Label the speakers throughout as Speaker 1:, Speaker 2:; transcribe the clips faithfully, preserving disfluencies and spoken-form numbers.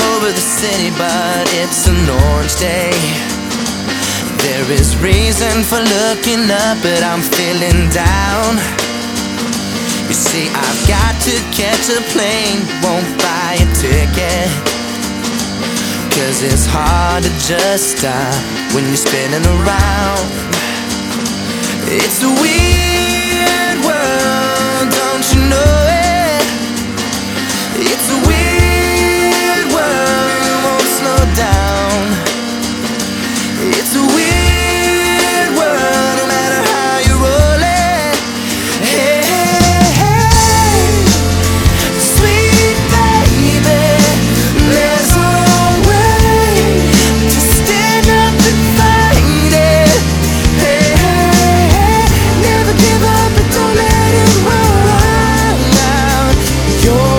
Speaker 1: over the city, but it's an orange day. There is reason for looking up, but I'm feeling down. You see, I've got to catch a plane, won't buy a ticket, 'cause it's hard to just stop when you're spinning around. It's a weird world, don't you know it? It's a weird world, it won't slow down. It's a weird world, no matter how you roll it. Hey, hey, hey, sweet baby, there's no way to stand up and fight it. Hey, hey, hey, never give up, but don't let it run out. Your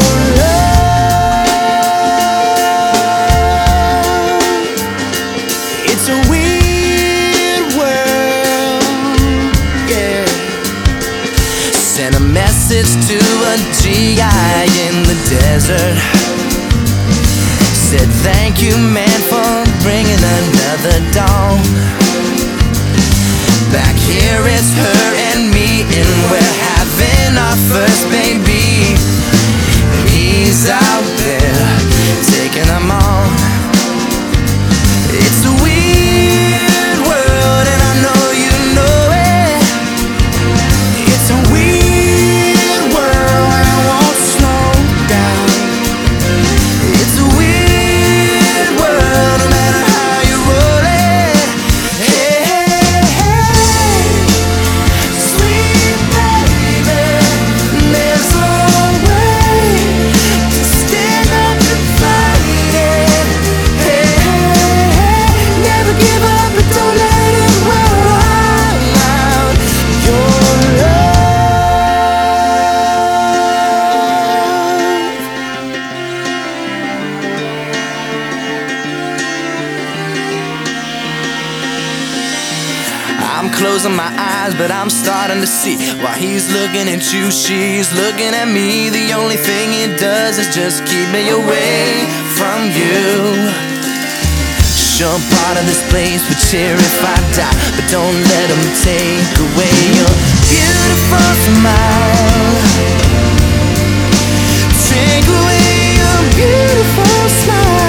Speaker 1: It's a weird world, yeah. Sent a message to a G I in the desert. Said thank you, man, for bringing another dawn. Back here it's her and me, and we're having our first baby. He's out there taking them on. It's a weird world, and I know you know it. It's a weird world, and I won't slow down. It's a weird world, no matter how you roll it. Hey, hey, hey, sweet baby, there's no way to stand up and fight it. Hey, hey, hey, never give up, but don't let it run out. Your I'm closing my eyes, but I'm starting to see. While he's looking at you, she's looking at me. The only thing it does is just keep me away from you. Sure, I'm part of this place, but here if I die. But don't let them take away your beautiful smile. Take away your beautiful smile.